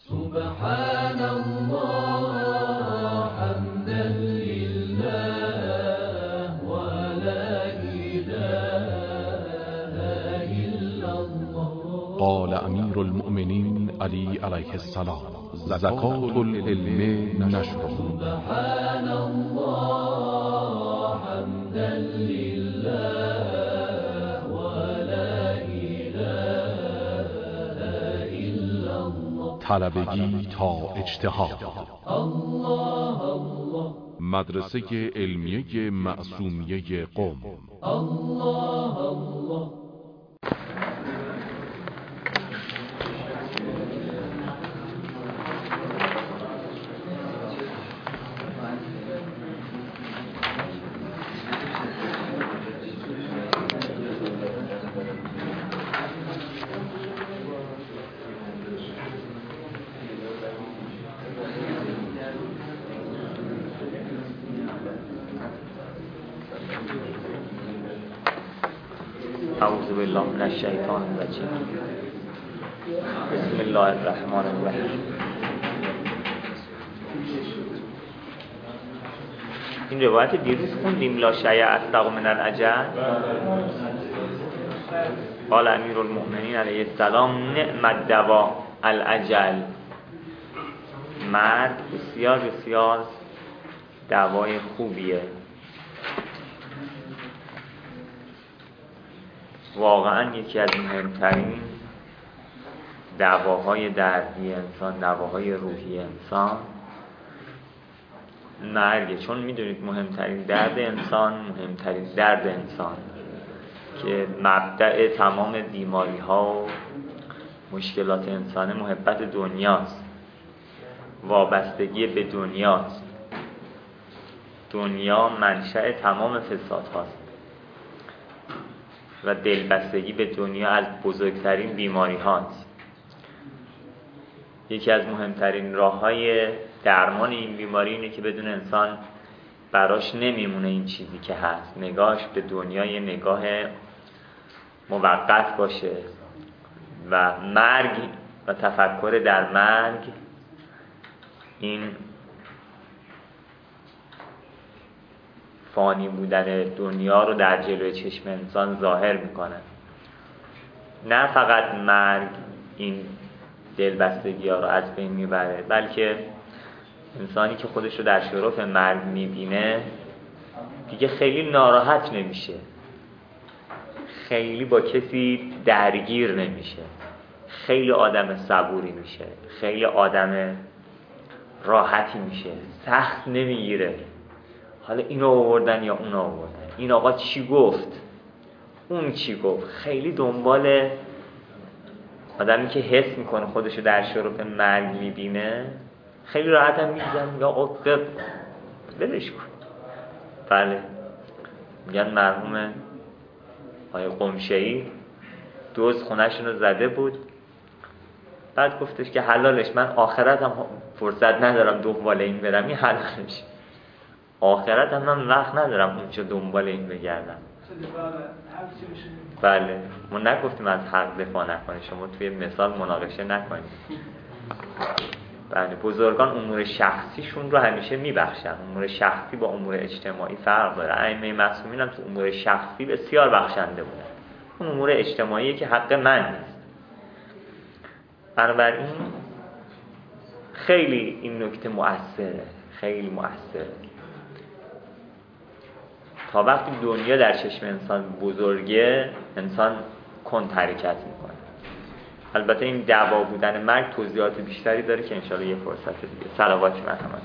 سبحان الله حمدا لله ولا إله إلا الله. قال امیر المؤمنین علی علیه السلام: زکات العلم نشره. سبحان الله حمدا لله ولا إله إلا الله. طلبگی تا اجتهاد. الله الله. مدرسه علمیه معصومیه قم. الله الله. اعوذ بالله من الشیطان الرجیم. بسم الله الرحمن الرحیم. این روایت دیروز خوندیم، لا شیء اصدق من العجل. قال امیر المؤمنین علیه السلام: نعم الدوا العجل. مرگ بسیار بسیار دوای خوبیه. واقعا یکی از مهمترین دواهای دردی انسان، دواهای روحی انسان مرگه. چون میدونید مهمترین درد انسان، مهمترین درد انسان که مبدأ تمام بیماری ها و مشکلات انسان، محبت دنیاست، وابستگی به دنیاست. دنیا منشأ تمام فساد هاست و دلبستگی به دنیا از بزرگترین بیماری هاست. یکی از مهمترین راه‌های درمان این بیماری اینه که بدون انسان براش نمیمونه این چیزی که هست، نگاهش به دنیا یه نگاه موقت باشه و مرگ و تفکر در مرگ این فانی بودن دنیا رو در جلوی چشم انسان ظاهر میکنه. نه فقط مرگ این دلبستگی ها رو از بین میبره، بلکه انسانی که خودش رو در شرف مرگ میبینه دیگه خیلی ناراحت نمیشه، خیلی با کسی درگیر نمیشه، خیلی آدم صبوری میشه، خیلی آدم راحتی میشه، سخت نمیگیره حالا اینو آوردن یا اون آوردن، این آقا چی گفت، اون چی گفت. خیلی دنبال آدمی که حس میکنه خودشو در شرف مرگ میبینه، خیلی راحت هم میگن یا آقا بدش کن. بله، میگن مرحوم آقای قمشه‌ای دوز خونه‌شون رو زده بود، بعد گفتش که حلالش، من آخرت هم فرصت ندارم دنبال این برم، این حلالش، آخرت هم من وقت ندارم اونجا دنبال این بگردم. بله، ما نگفتیم از حق دفاع نکنید، شما توی مثال مناقشه نکنید. بله، بزرگان امور شخصیشون رو همیشه میبخشن. امور شخصی با امور اجتماعی فرق داره. ائمه معصومین هم تو امور شخصی بسیار بخشنده بودن. اون امور اجتماعی که حق من نیست. بنابراین خیلی این نکته مؤثره، خیلی مؤثره. تا وقتی دنیا در چشم انسان بزرگه، انسان کند حرکت میکنه. البته این دعوا بودن مرگ توضیحات بیشتری داره که انشاءالله یه فرصت دیگه. صلواتی مرحمت.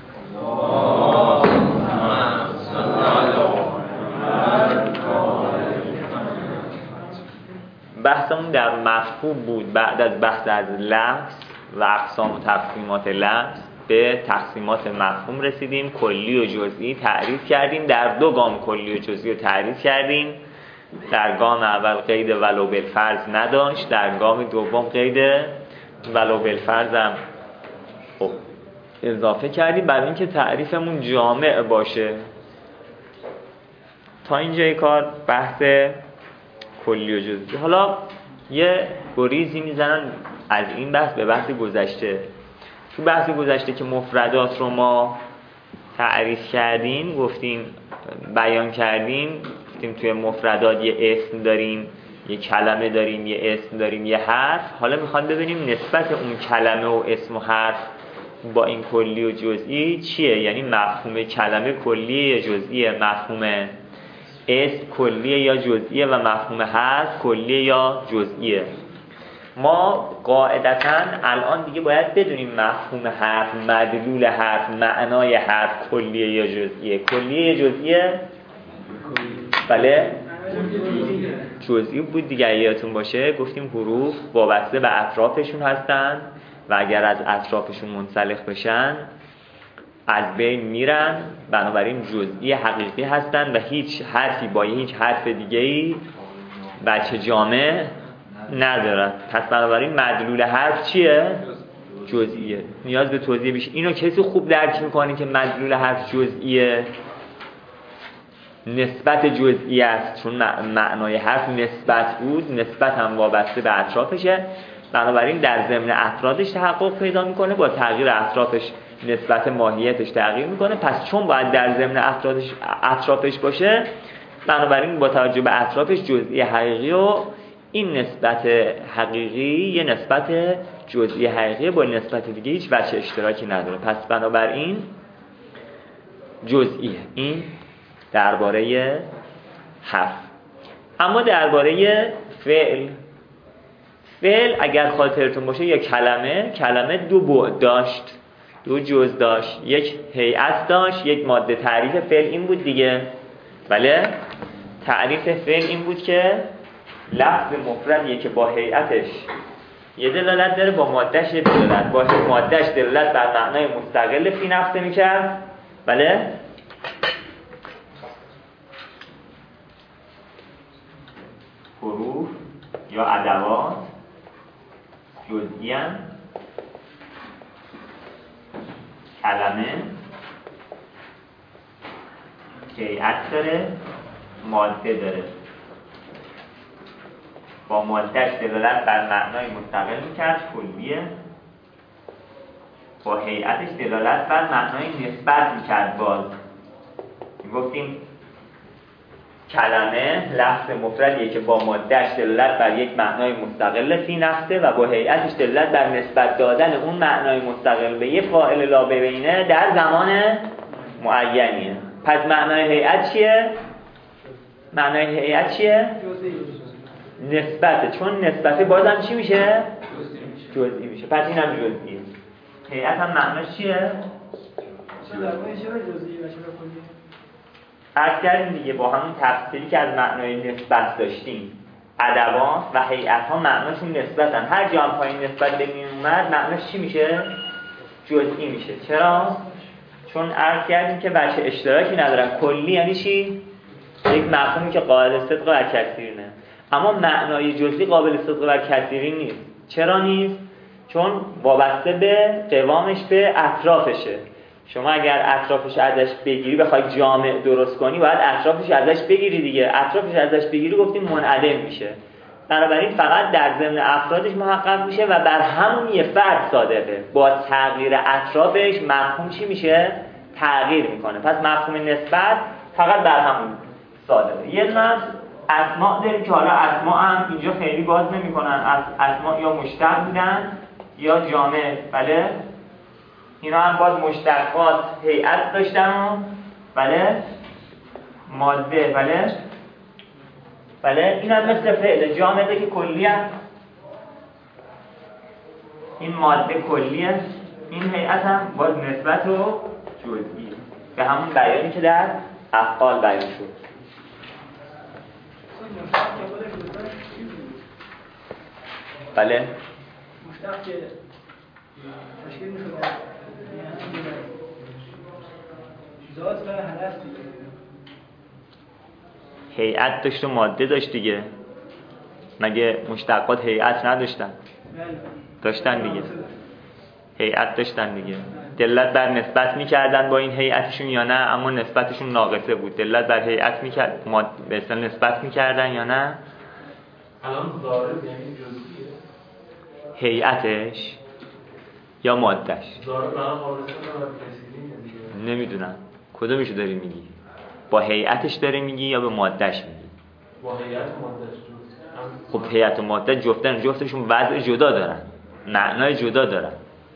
بحثمون در مفهوم بود. بعد از بحث از لفظ و اقسام و تقسیمات لفظ به تقسیمات مفهوم رسیدیم. کلی و جزئی تعریف کردیم. در دو گام کلی و جزئی رو تعریف کردیم. در گام اول قید ولو بالفرض نداشت، در گام دوم قید ولو بالفرض هم اضافه کردیم برای اینکه تعریفمون جامع باشه. تا اینجای کار بحث کلی و جزئی. حالا یه گریزی میزنن از این بحث به بحث گذشته. تو بحث گذشته که مفردات رو ما تعریف کردیم، گفتیم بیان کردیم، گفتیم توی مفردات یه اسم داریم، یه کلمه داریم، یه اسم داریم، یه حرف. حالا میخواد ببینیم نسبت اون کلمه و اسم و حرف با این کلی و جزئی چیه. یعنی مفهوم کلمه کلیه یا جزئیه، مفهوم اسم کلیه یا جزئیه و مفهوم حرف کلیه یا جزئیه. ما قاعدتاً الان دیگه باید بدونیم مفهوم حرف، مدلول حرف، معنای حرف کلیه یا جزئیه. کلیه یا جزئیه؟ بله جزئی بود دیگه. یادتون باشه گفتیم حروف وابسته به اطرافشون هستن و اگر از اطرافشون منسلخ بشن از بین میرن، بنابراین جزئی حقیقی هستن و هیچ حرفی با هیچ حرف دیگه‌ای بچه جامع ندارن. پس بنابراین مدلول حرف چیه؟ جزئیه. نیاز به توضیح بیش. اینو کسی خوب درک میکنه که مدلول حرف جزئیه؟ نسبت جزئی است، چون معنای حرف نسبت بود، نسبت هم وابسته به اطرافشه، بنابراین در ضمن افرادش تحقق پیدا میکنه، با تغییر اطرافش نسبت ماهیتش تغییر میکنه. پس چون باید در ضمن اطرافش باشه، بنابراین با توجه به اطرافش جزئی حقیقی و این نسبت حقیقی یه نسبت جزئی حقیقی با نسبت دیگه هیچ وجه اشتراکی نداره. پس بنابراین جزئیه. این درباره حرف. اما درباره فعل اگر خاطرتون باشه یا کلمه دو بعد داشت، دو جزء داشت، یک هیئت داشت، یک ماده. تعریف فعل این بود دیگه. بله تعریف فعل این بود که لفظ مفردیه که با هیئتش یه دلالت داره، با مادهش یه دلالت، با مادهش دلالت بر معنای مستقل فی نفسه میکرد. بله حروف یا ادوات جزئی ان، کلمه هیئت داره، ماده داره، با مادهش دلالت بر معنای مستقل میکرد کلیه، با هیئتش دلالت بر معنای نسبت میکرد. باز گفتیم کلمه لفظ مفردیه که با مادهش دلالت بر یک معنای مستقل فی نفسه و با هیئتش دلالت بر نسبت دادن اون معنای مستقل به یه فاعل لا ببینه در زمان معینیه. پس معنای هیئت چیه؟ معنای هیئت چیه؟ نسبته. چون نسبته بازم چی میشه؟ جزئی میشه. پس این هم جزئیه. هیئت هم معناش چیه؟ عرض کردیم دیگه با همون تفصیلی که از معنای نسبت داشتیم، ادوات و هیئت ها معناشون نسبتن. هر جا هم پایین نسبت به این اومد معناش چی میشه؟ جزئی میشه. چرا؟ چون عرض کردیم که بچه اشتراکی ندارن. کلی یعنی چی؟ یک مفهومی که قابل صدق بر کثیر نه. اما معنای جزئی قابل صدق بر کثیری نیست. چرا نیست؟ چون وابسته به قوامش به اطرافشه. شما اگر اطرافش ازش بگیری، بخوای جامع درست کنی، باید اطرافش ازش بگیری دیگه. اطرافش ازش بگیری گفتیم منعدم میشه. بنابراین فقط در ضمن افرادش محقق میشه و بر همون یه فرد صادقه. با تغییر اطرافش مفهوم چی میشه؟ تغییر میکنه. پس مفهوم نسبت فقط بر همون صادقه. یه دونه اسماء داریم که حالا اسماء هم اینجا خیلی باز نمیکنن. اسماء یا مشتق بودن یا جامع. بله اینا هم باز مشتقات هیئت داشتن و بله ماده. بله این هم مثل فعل جامعه که کلیه، این ماده کلیه، این هیئت هم باز نسبت و جزئی به همون بیانی که در افعال بیان شد. بله مشتق که تشکیل میشه ذات و حدث دیگه. هیئت داشت و ماده داشت دیگه. مگه مشتقات هیئت نداشتن؟ داشتن دیگه. هیئت داشتن دیگه. دلالت بر نسبت میکردن با این هیئتشون یا نه؟ اما نسبتشون ناقصه بود. دلالت بر هیئت میکرد، به اصطلاح نسبت میکردن یا نه؟ الان ضارب یعنی جزئیه. هیئتش یا مادهش؟ نمیدونم کدومشو داری میگی؟ با هیئتش داری میگی یا به مادهش میگی؟ با هیئت مادهش. خب هیئت و ماده جفتشون وضع جدا دارن، معنای جدا دارن.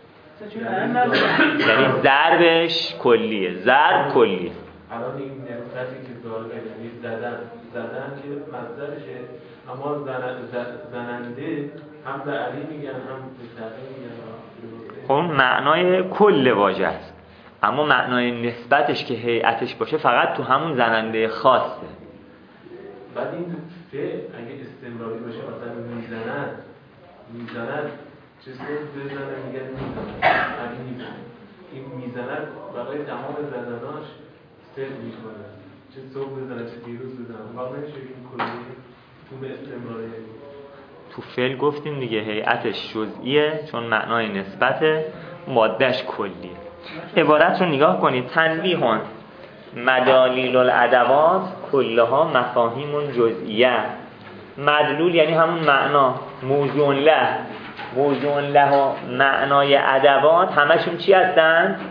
یعنی ضربش کلیه، ضرب کلیه. الان این نسبتی که داره یعنی زدن که مصدرشه، اما زننده هم به علی میگن هم به تقی میگن. خب معنای کل واژه است، اما معنای نسبتش که هیئتش باشه فقط تو همون زننده خاصه. بعد این فعل اگه استمراری باشه مثلا میزند چه صوت بزنه میگن میزند، این میزند برای تمام زدناش فعل میکنه، چه صوت بزنه چه دیروز بزنه، واقعا نمیشه این کلیه تو به استمراری. تو فعل گفتیم دیگه هیئتش جزئیه چون معنای نسبته، مادهش کلیه. عبارت رو نگاه کنید: تنبیهان مدالیل الادوات کلها مفاهیم جزئیه. مدلول یعنی همون معنا، موضوع له و معنای ادوات همشون چی هستن؟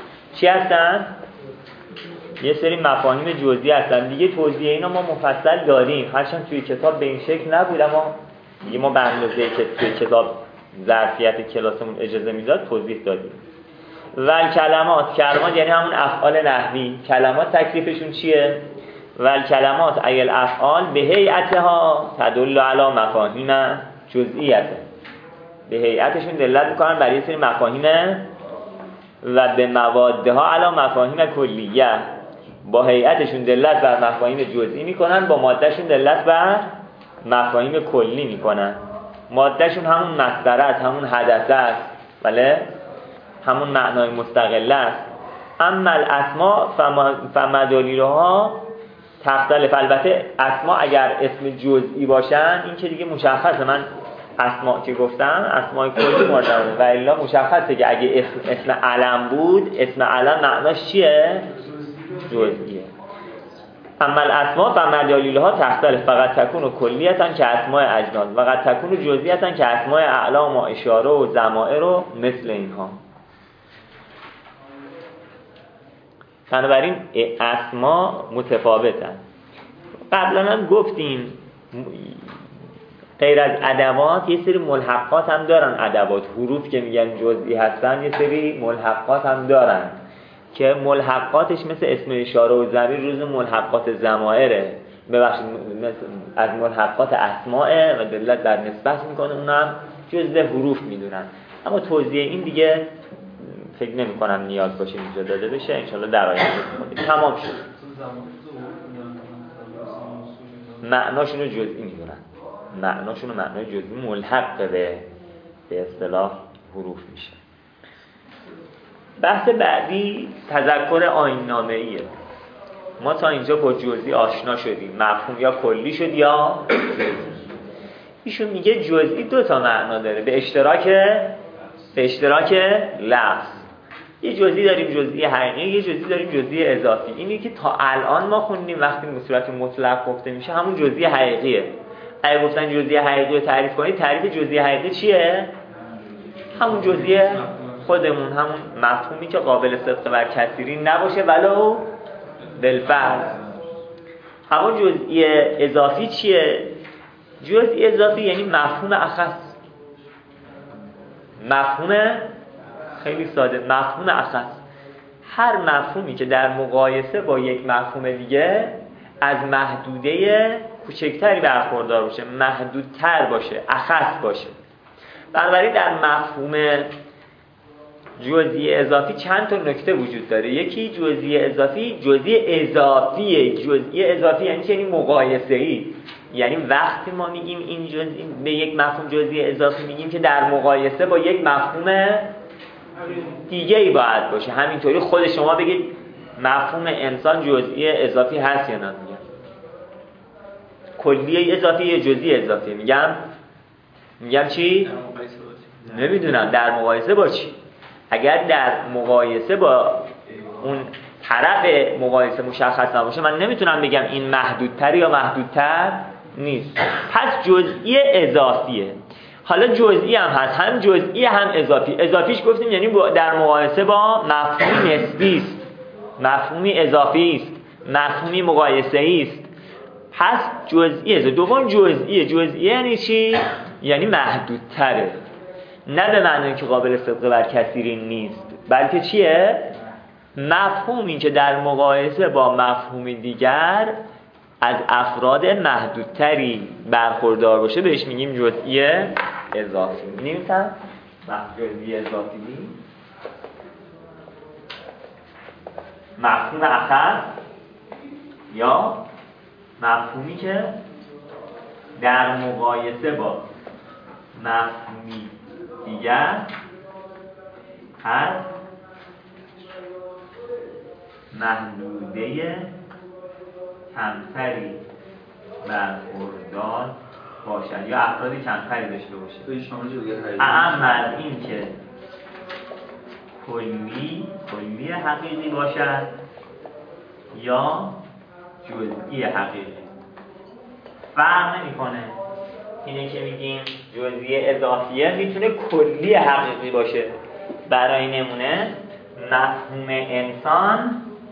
یه سری مفاهیم جزئی هستن دیگه. توضیح اینا ما مفصل داریم، هرچند توی کتاب به این شکل نبود، اما دیگه ما به اندازه‌ای که توی کتاب ظرفیت کلاسمون اجازه میداد توضیح دادیم. و کلمات یعنی همون افعال نحوی. کلمات تکلیفشون چیه؟ و کلمات ای الافعال به هیئتها تدل علی مفاهیم جزئیه. به هیئتشون دلالت میکنن بر یه سری مفاهیم و به موادها علی مفاهیم کلیه. با هیئتشون دلالت بر مفاهیم جزئی میکنن، با مادهشون دلالت بر مفاهیم کلی میکنن. مادهشون همون مصدر است، همون حدث است، بله، همون معنای مستقل است. اما الاسماء فمدالیلها تختلف. البته اسماء اگر اسم جزئی باشن این که دیگه مشخصه، من اسماء که گفتم اسماء کلی مورد نمیاد، و الا مشخصه که اگه اسم علم بود، اسم علم معناش چیه؟ جزئیه. اما الاسماء فمدالیلها تختلف، فقط تکون کلیتا که اسماء اجناس و قد تکون جزئیتا که اسماء اعلام و اشاره و ضمائر و مثل اینها. بنابراین اسما متفاوتن. قبلا هم گفتیم غیر از ادوات یه سری ملحقات هم دارن. ادوات حروف که میگن جزئی هستن یه سری ملحقات هم دارن که ملحقاتش مثل اسم اشاره و ضمیر جزء ملحقات ضمائره، ببخشید از ملحقات اسماء و دلالت بر نسبت میکنه، اونم جزء حروف میدونن. اما توضیح این دیگه فکر نمی کنم نیاز باشه اینجا داده بشه، انشالله در آینده تمام شد. معناشون رو جزئی میدونن، معناشون رو معنای جزئی ملحق به اصطلاح حروف میشه. بحث بعدی تذکر آیین‌نامه‌ایه. ما تا اینجا با جزئی آشنا شدیم، مفهوم یا کلی شد یا جزئی. ایشون میگه جزئی دو تا معنا داره به اشتراک لفظ. یه جزئی داریم جزئی حقیقی، یه جزئی داریم جزئی اضافی. اینی که تا الان ما خوندیم وقتی به صورت مطلق گفته میشه همون جزئی حقیقیه. اگه گفتن جزئی حقیقی رو تعریف کنید، تعریف جزئی حقیقی چیه؟ همون جزئی خودمون، همون مفهومی که قابل صدق بر کثیری نباشه ولو بالفرض. همون جزئی اضافی چیه؟ جزئی اضافی یعنی مفهوم اخص. مفهوم خیلی ساده، مفهوم اخص. هر مفهومی که در مقایسه با یک مفهوم دیگه از محدوده کوچکتری برخوردار باشه، محدودتر باشه، اخص باشه. بنابراین در مفهوم جزئی اضافی چند تا نکته وجود داره. یکی جزئی اضافی، جزئی اضافیه. جزئی اضافی یعنی مقایسه‌ای. یعنی وقتی ما میگیم این جزئی به یک مفهوم جزئی اضافی میگیم که در مقایسه با یک مفهوم دیگه ای باید باشه. همینطوری خود شما بگید مفهوم انسان جزئی اضافی هست یا نه؟ کلیه اضافی یا جزئی اضافی؟ میگم چی؟ نمیدونم در مقایسه با چی. اگر در مقایسه با اون طرف مقایسه مشخص نباشه من نمیتونم بگم این محدودتر یا محدودتر نیست. پس جزئی اضافیه. حالا جزئی هم هست، هم جزئی هم اضافی. اضافیش گفتیم یعنی در مقایسه با مفهومی نسبی است، مفهومی اضافی است، مفهومی مقایسه‌ای است. پس جزئی. دوم جزئیه. جزئیه یعنی چی؟ یعنی محدودتره، نه به معنی که قابل صدق بر کثیری نیست، بلکه چیه؟ مفهومی که در مقایسه با مفهومی دیگر از افراد محدودتری برخوردار باشه بهش میگیم جزئی اضافی. می‌نویسم جزئی اضافی. مفهوم اخر یا مفهومی که در مقایسه با مفهومی دیگر از محدوده کمتری برخوردار باشد یا افرادی کمتری داشته باشه. اما از این که کلی حقیقی باشد یا جزئی حقیقی فرق نمی‌کنه. اینه که میگیم جزئی اضافیه میتونه کلی حقیقی باشه. برای نمونه مفهوم انسان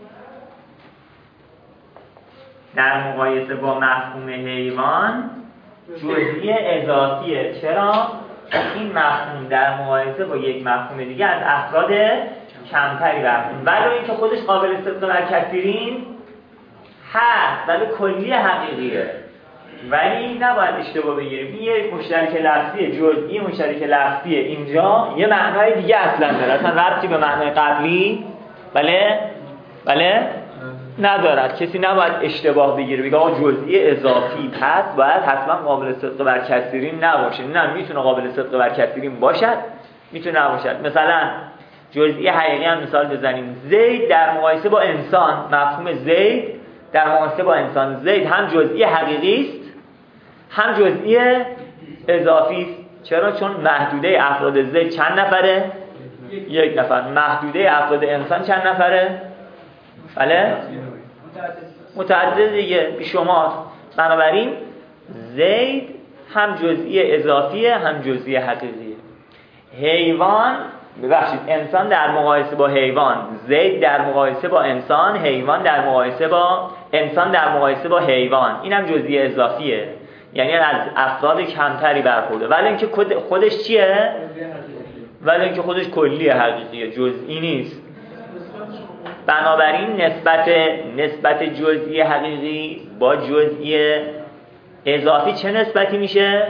در مقایسه با مفهوم حیوان جزئی اضافیه. چرا؟ این مفهوم در مقایسه با یک مفهوم دیگه از افراد کمتری برخورد، ولی اینکه خودش قابل صدق بر کثیرین هست، ولی کلی حقیقیه. ولی نباید اشتباه بگیریم، این یه مشترک لفظیه، جزئی مشترک لفظیه، اینجا یه معنای دیگه اصلا داره، اصلا ربطی به معنای قبلی بله ندارد. کسی نباید اشتباه بگیره بگه آقا جزئی اضافی پس باید حتما قابل صدق بر کثیرین نباشه. نه، میتونه قابل صدق بر کثیرین باشد، میتونه نباشد. مثلا جزئی حقیقی هم مثال بزنیم. زید در مقایسه با انسان، مفهوم زید در مقایسه با انسان، زید هم جزئی حقیقی است هم جزئی اضافی است. چرا؟ چون محدوده افراد زید چند نفره؟ یک نفر. محدوده افراد انسان چند نفره؟ بله؟ متعدد دیگه، بیشمار. بنابراین زید هم جزئی اضافیه هم جزئی حقیقیه. حیوان، ببخشید، انسان در مقایسه با حیوان، زید در مقایسه با انسان، حیوان در مقایسه با انسان در مقایسه با حیوان، اینم جزئی اضافیه، یعنی از افراد کمتری برخورده. ولی اینکه خودش چیه؟ ولی اینکه خودش کلی حقیقیه، جزئی نیست. بنابراین نسبت جزئی حقیقی با جزئی اضافی چه نسبتی میشه؟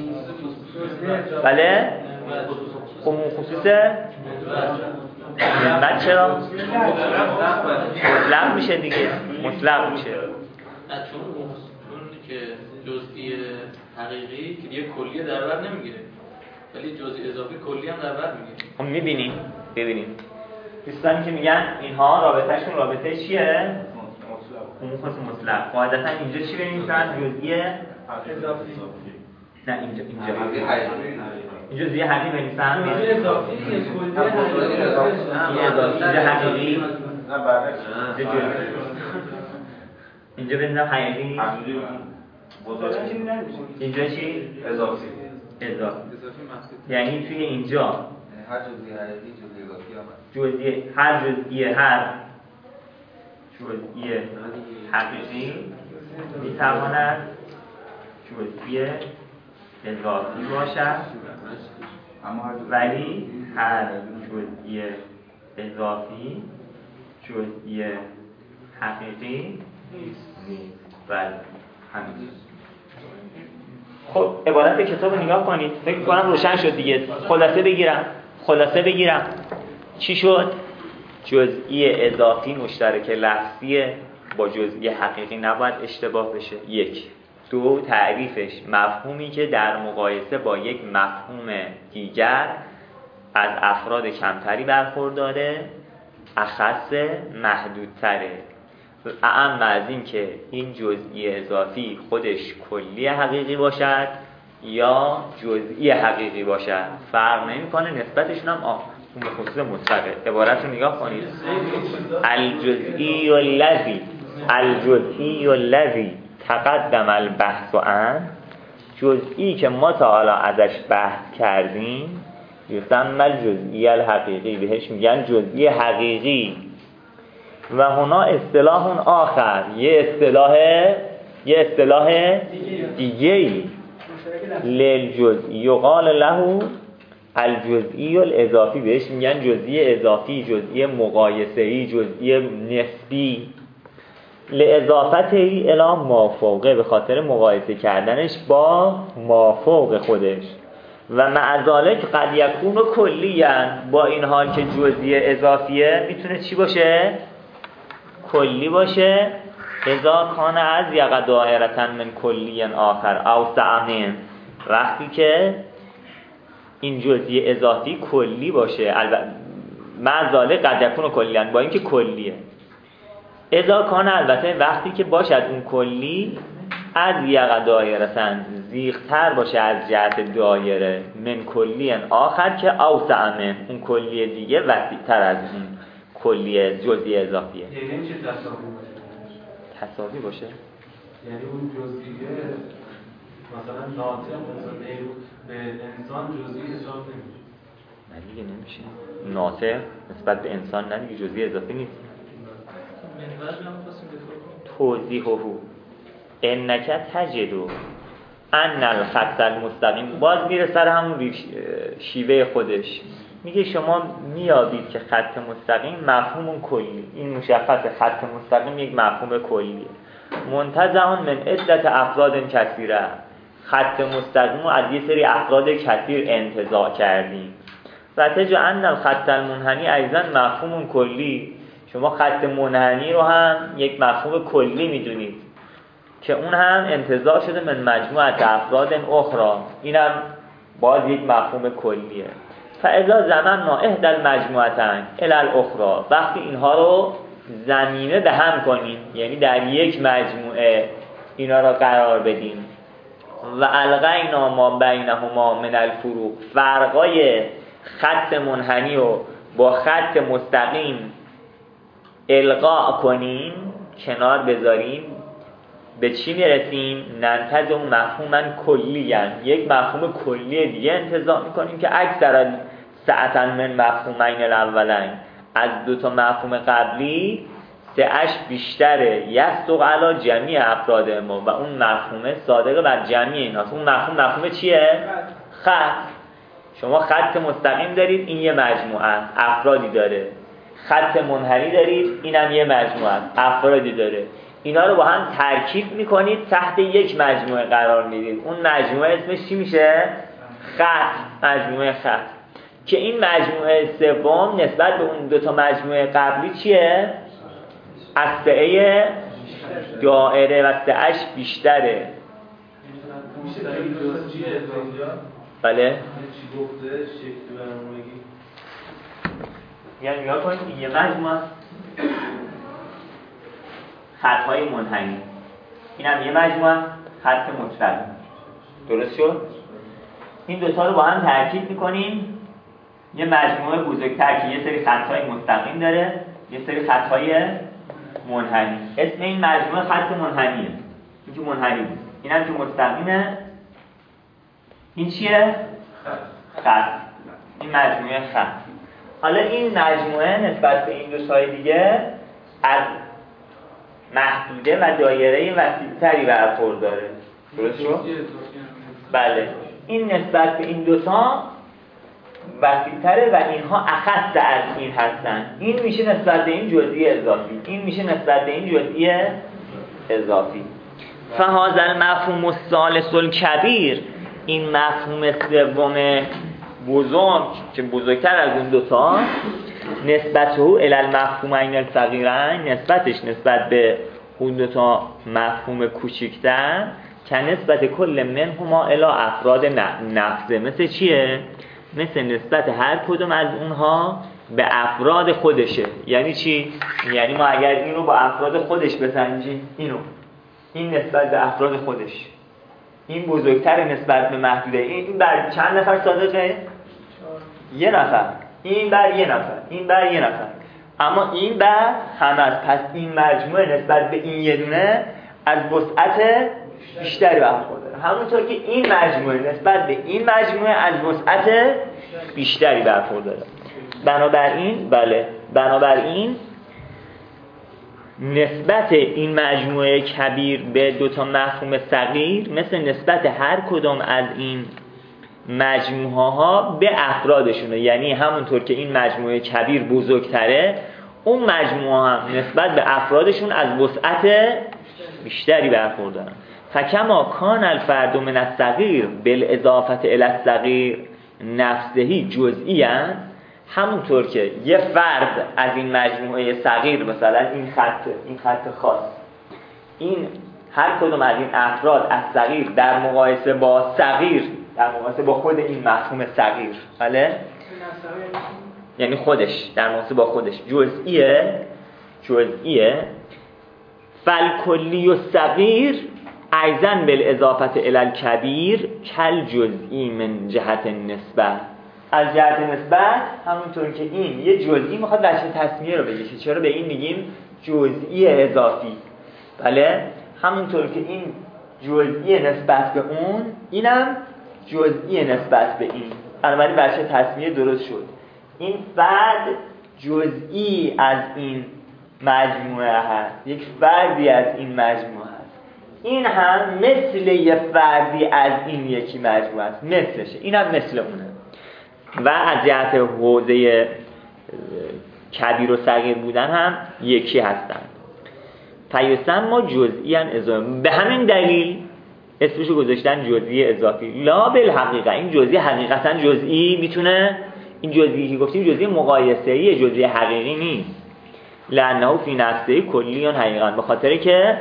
بله؟ عموم خصوصه؟ نسبت چرا؟ مطلق میشه دیگه، مطلق میشه. چون که جزئی حقیقی که دیگه کلیه در بر نمیگیره، ولی جزئی اضافی کلی هم در بر میگیره. خب میبینیم دوستانی که میگن اینها رابطهشون رابطه چیه؟ عموم خصوص مطلق. قاعدتا اینجا چی بنویسن؟ جزئی اضافی. نه اینجا جزئی حقیقی بنویسن. اضافی کلی اینجا حقیقی. اینجا بنویسم حقیقی. اینجا چی؟ اضافی. یعنی توی اینجا هر جزئی حقیقی جزئی اضافی هم هست. هر جزئی حقیقی میتواند جزئی اضافی باشد، ولی هر جزئی اضافی جزئی حقیقی نیست. بله، همین. خب عبارت کتاب رو نگاه کنید، فکر کنم روشن شد دیگه. خلاصه بگیرم چی شد؟ جزئی اضافی مشترک لفظیه، با جزئی حقیقی نباید اشتباه بشه. 1. 2. تعریفش مفهومی که در مقایسه با یک مفهوم دیگر از افراد کمتری برخورداره، اخص محدودتره. اما از این که این جزئی اضافی خودش کلی حقیقی باشد یا جزئی حقیقی باشد فرق نمی‌کنه، نسبتشون هم به خصوص مطلقه. عبارت رو نگاه کنید. الجزئی الذی تقدم البحث عنه جزئی که ما تا حالا ازش بحث کردیم یسمى الجزئی الحقیقی، بهش میگن جزئی حقیقی. و هنا اصطلاح آخر، یه اصطلاح دیگه‌ای للجزئی یقال له الجزئی الاضافی، بهش میگن جزئی اضافی، جزئی مقایسه‌ای، جزئی نسبی. لاضافته الی مافوقه، به خاطر مقایسه کردنش با مافوق خودش. و مع ذلک قد یکون کلیاً، با این حال که جزئی اضافیه میتونه چی باشه؟ کلی باشه. اذا کان از یق دائرة من کلی آخر اوسع من، وقتی که این جزئی اضافی کلی باشه. مع ذلک قد یکون کلیاً، با اینکه کلیه. اذا کان، البته وقتی که باشد اون کلی از یق دائرة، زیغ‌تر باشه از جهت دایره، من کلی آخر که اوسع من، اون کلی دیگه وسیع‌تر از اون کلی جزئی اضافیه. یعنی چه تساوی باشه؟ یعنی اون جزئیه مثلا ناطق مثلا به انسان جزئی حساب نمیشه. نه دیگه نمیشه. ناطق نسبت به انسان نه دیگه جزئی اضافی نیست. توضیحه انک تجد ان الخط المستقیم، باز میره سر همون شیوه خودش، میگه شما میابید که خط مستقیم مفهوم کلی، این مشخص خط مستقیم یک مفهوم کلیه. منتزع من عدت افراد کثیره، خط مستقیم رو از یه سری افراد کثیر انتزاع کردیم. و تجعلن الخط المنحنی ایضا مفهوم کلی، شما خط منحنی رو هم یک مفهوم کلی میدونید که اون هم انتزاع شده من مجموعه افراد اخرى، این هم باز یک مفهوم کلیه. فاذا ضممنا احدى المجموعتين الى الاخرى، وقتی اینها رو ضمیمه به هم کنیم، یعنی در یک مجموعه اینا رو قرار بدیم، و الغینا ما بینهما من الفروق، فرقای خط منحنی رو با خط مستقیم الغا کنیم، کنار بذاریم، به چی میرسیم؟ ننتظر مفهوما کلیاً، یک مفهوم کلی دیگه انتزاع میکنیم که اکثر سعتا من مفهومین الاولین، از دو تا مفهوم قبلی سعش بیشتره، یصدق علی جمیع افراد ما، و اون مفهوم صادقه بر جمعی ایناست. اون مفهوم چیه؟ خط. شما خط مستقیم دارید، این یه مجموعه افرادی داره. خط منحنی دارید، اینم یه مجموعه افرادی داره. اینا رو با هم ترکیب میکنید، تحت یک مجموعه قرار میدید. اون مجموعه اسمش چی میشه؟ خط. مجموعه خط. که این مجموعه سوم نسبت به اون دو تا مجموعه قبلی چیه؟ اسطعه دائره و سعش بیشتره. بله؟ چی گفته؟ شکل برنامه‌گی. یعنی نگاه کنید این یه مجموعه خطهای منحنی، این هم یه مجموعه خط مستقیم. درست شد؟ این دوتا رو با هم ترکیب میکنیم، یه مجموعه بزرگتر که یه سری خطهای مستقیم داره، یه سری خطهای منحنی. اسم این مجموعه خط منحنیه، این که منحنی بود، این هم که مستقیمه، این چیه؟ خط. این مجموعه خط. حالا این مجموعه نسبت به این دو تای دیگه از محدوده و دایره وسیع‌تری برخورد داره. درست شد؟ بله. این نسبت به این دوتا وسیع‌تره و اینها اخص از این هستن. این میشه نسبت به این جزئی اضافی، این میشه نسبت به این جزئی اضافی. فهذا المفهوم الثالث الکبیر، این مفهوم سوم بزرگ که بزرگتر از اون دوتا، نسبته الی المفهومین الصغیرین، نسبتش نسبت به اون دوتا مفهوم کوچکتر، که نسبت کل منهما الی افراد نفسه، مثل چیه؟ مثل نسبت هر کدوم از اونها به افراد خودشه. یعنی چی؟ یعنی ما اگر این رو با افراد خودش بسنجیم، این نسبت به افراد خودش، این بزرگتر نسبت به محدوده. این بر چند نفر صادقه؟ یه نفر. این بر یه نفر، این بر یه نفر، اما این بر همه است. پس این مجموعه نسبت به این یه دونه از وسعت بیشتری برخورداره. همونطور که این مجموعه نسبت به این مجموعه از وسعت بیشتری برخورداره. بنابراین نسبت این مجموعه کبیر به دو تا مفهوم صغیر مثل نسبت هر کدام از این مجموعه ها به افرادشونه. یعنی همونطور که این مجموعه کبیر بزرگتره، اون مجموعه هم نسبت به افرادشون از وسعت بیشتری برخوردارن. فکما کان الفرد من الصغیر بالاضافه الی الصغیر نفسه جزئی، همونطور که یه فرد از این مجموعه صغیر، مثلا این خط خاص، این هر کدوم از این افراد از صغیر در مقایسه با صغیر، در مقایسه با خود این مفهوم صغیر، بله، یعنی خودش در مقایسه با خودش جزئیه. فالکلی و صغیر ایضا بالاضافه الی الکبیر کل جزئی من جهت نسبه. از جهت نسبت همونطور که این یه جزئی میخواد وجه تسمیه رو بگیشه، چرا به این میگیم جزئی اضافی؟ بله، همونطور که این جزئی نسبت به اون، اینم جزئی نسبت به این، بنابراین وجه تسمیه درست شد. این فرد جزئی از این مجموعه هست، یک فردی از این مجموعه هست. این هم مثل یه فردی از این یکی مجموعه است، مثلشه، این هم مثل اونه. و از جهت حوزه کبیر و صغیر بودن هم یکی هستن. فیسمى جزئی اضافی، به همین دلیل اسمشو گذاشتن جزئی اضافی. لا بالحقیقه، این جزئی حقیقتا جزئی میتونه، این جزئی که گفتیم جزئی مقایسه‌ای، جزئی حقیقی نیست. لانه فی نفسه کلی حقیقا، به خاطر که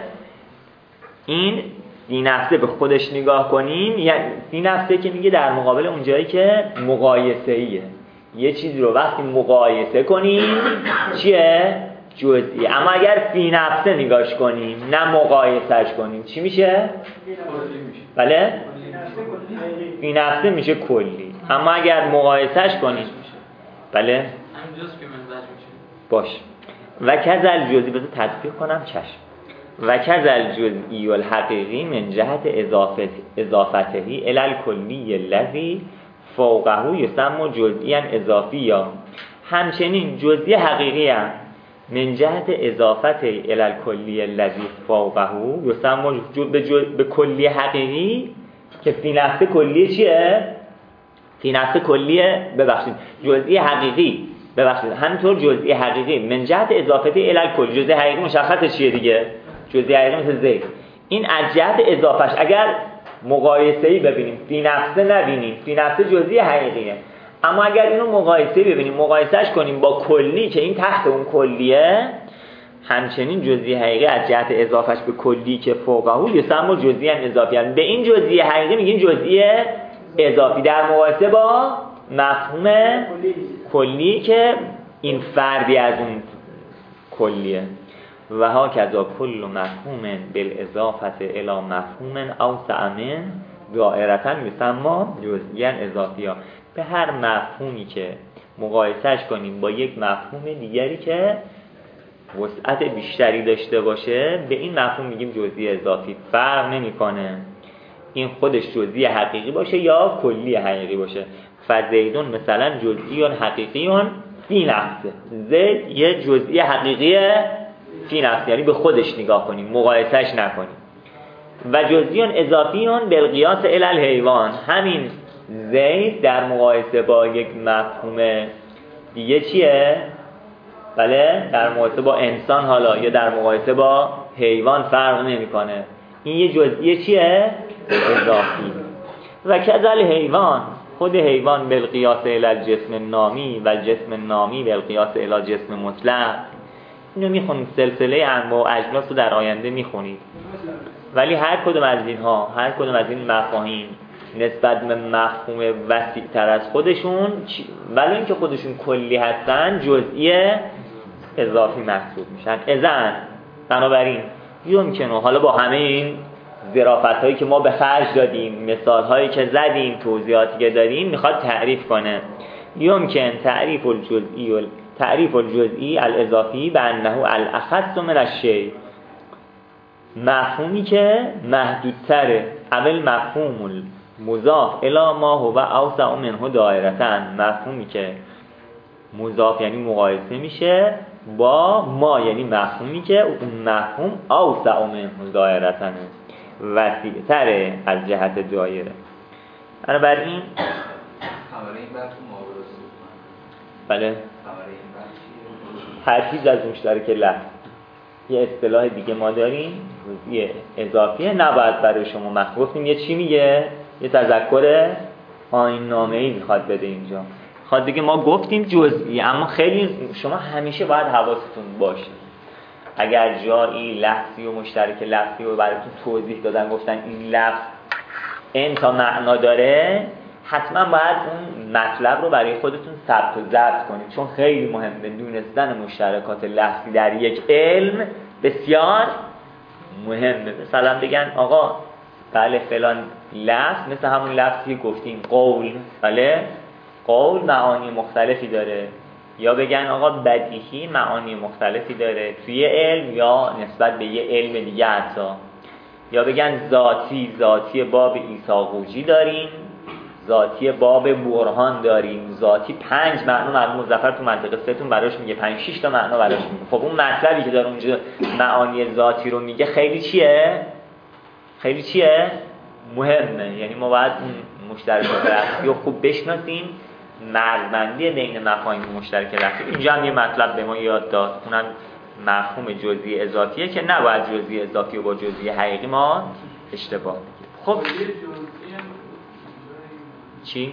این فی نفسه به خودش نگاه کنیم، یعنی فی نفسه که میگه در مقابل اون جایی که مقایسه‌ایه، یه چیزی رو وقتی مقایسه کنیم چیه؟ جزئی. اما اگر فی نفسه نگاش کنیم نه مقایسهش کنیم چی میشه؟ بله؟ فی نفسه میشه کلی، اما اگر مقایسهش کنیم بله؟ باش. و کذل جزئی، بذار تطبیق کنم، چشم. و کذل جزئی الحقیقی من جهت اضافتهی الی الکلی الذی فوقه یسمى جزئی اضافی. یا همچنین جزئی حقیقی هم من جهت اضافته الی الکلی الذی فوقه یسمى به کلی حقیقی که فی نفس کلیه چیه؟ فی نفس کلیه، ببخشید، جزئی حقیقی، ببخشید، همینطور جزئی حقیقی من جهت اضافته الی الکلی، جزئی حقیقی مشخصه چیه دیگه؟ جزئی حقیقی مثل زید. این از جهت اضافهش اگر مقایسه‌ای ببینیم، فی نفسه نبینیم، فی نفسه جزئی حقیقیه، اما اگر اینو مقایسه ببینیم، مقایسهش کنیم با کلی که این تحت اون کلیه، همچنین جزئی حقیقی از جهت اضافهش به کلی که فوقه یسمى جزئی اضافی. به این جزئی حقیقی میگیم جزئی اضافی در مقایسه با مفهوم کلی که این فردی از اون کلیه. و ها کذا کل مفهوم بالاضافه الی مفهوم اوسع من دائرةً یسمى جزئی اضافی. به هر مفهومی که مقایسهش کنیم با یک مفهوم دیگری که وسعت بیشتری داشته باشه، به این مفهوم میگیم جزئی اضافی. فرق نمیکنه این خودش جزئی حقیقی باشه یا کلی حقیقی باشه. فزیدون مثلا جزئی حقیقی فی نفسه، زید یه جزئی حقیقی فی نفسه، یعنی به خودش نگاه کنیم، مقایسهش نکنیم. و جزئی اضافی بالقیاس الی الحیوان، همین زید در مقایسه با یک مفهوم دیگه چیه؟ بله، در مقایسه با انسان حالا یا در مقایسه با حیوان فرق نمیکنه. این یه جزئی چیه؟ اضافی. و کذل حیوان، خود حیوان بالقیاس الی الجسم النامی و الجسم النامی بالقیاس الی جسم مطلق. اینو میخونید، سلسله انواع و اجناس رو در آینده میخونید. ولی هر کدوم از اینها، هر کدوم از این مفاهیم نسبت به مفهوم وسیع تر از خودشون، ولی اینکه خودشون کلی هستن، جزئی اضافی محسوب میشن. اذن بنابراین یمکنه، حالا با همه این ظرافت هایی که ما به خرج دادیم، مثال هایی که زدیم، توضیحاتی که دادیم، میخواد تعریف کنه. یمکن تعریف الجزئی الاضافی به انه الاخص من الشیء، مفهومی که محدودتره اول مفهوم مضاف الی ما هو اوسع منه دایرةً، مفهومی که مضاف یعنی مقایسه میشه با ما، یعنی مفهومی که اون مفهوم اوسع منه دایرةً، وسیع‌تره از جهت دایره. بنابراین خبر این بحث ماورا سوزن. بله، خبر این بحث چیه؟ ترکیب از مشترک لفظ. یه اصطلاح دیگه ما داریم جزئی اضافیه، نباید برای شما گفتیم یه چی میگه، یه تذکر آیین‌نامه‌ای میخواد بده اینجا، میخواد بگه ما گفتیم جزئی، اما خیلی شما همیشه باید حواستون باشه اگر جایی لفظی و مشترک لفظی رو براتون توضیح دادن گفتن این لفظ این تا معنا داره، حتما باید اون مطلب رو برای خودتون ثبت و ضبط کنید، چون خیلی مهمه. دونستن مشترکات لفظی در یک علم بسیار مهمه. مثلا بگن آقا بله فلان لفظ مثل همون لفظی گفتیم قول، بله قول معانی مختلفی داره، یا بگن آقا بدیهی معانی مختلفی داره توی علم یا نسبت به یه علم دیگه حتی، یا بگن ذاتی باب ایساقوجی داریم، ذاتی باب برهان داریم، ذاتی 5 معنا مظفر تو منطقه ستون براش میگه، 5-6 تا معنا براش میگه. خب اون مطلبی که داره اونجا معانی ذاتی رو میگه خیلی چیه؟ مهمه. یعنی ما باید اون مشترکات لفظی رو خوب بشناسیم، مرزبندی بین مفاهیم مشترک لفظی. اینجا هم یه مطلب به ما یاد داد، اونم مفهوم جزئی اضافیه که نباید جزئی اضافی و با جزئی حقیقی ما اشتباه بگیریم. خب چی؟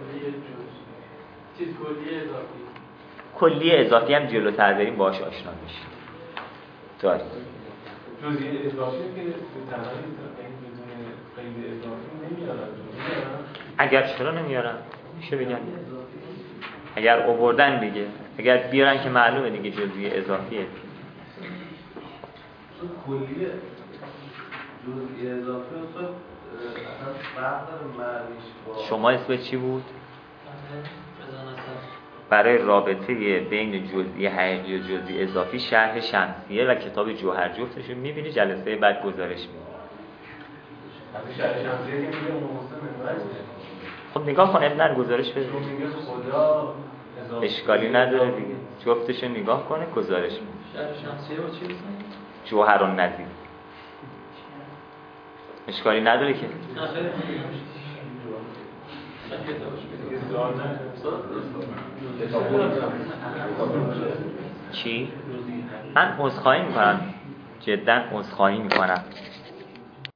کلی اضافی هم جلوتر بریم باهاش آشنا میشیم. داریم جزئی اضافی که به تنهایی بدون قید اضافی نمیارن. اگر چرا نمیارن؟ میشه بگن اگر آوردن دیگه، اگر بیارن که معلومه دیگه جزئی اضافیه. کلی جزئی اضافی اصلا فرق داره معنیش با شما اسم چی بود؟ برای رابطه بین جزئی حقیقی و جزئی اضافی شرح شمسیه و کتاب جوهر جفتشون میبینی، جلسه بعد گزارش میدی. شرح شمسیه که میگه محسن خب نگاه کن ابن گزارش بده. میگه خدا اشکالی نداره دیگه، جفتشو نگاه کنه گزارش میده. شرح شمسیه با چی بسنید؟ جوهر النظیر. اشکالی نداره که چی؟ من عذرخواهی میکنم، جدا عذرخواهی میکنم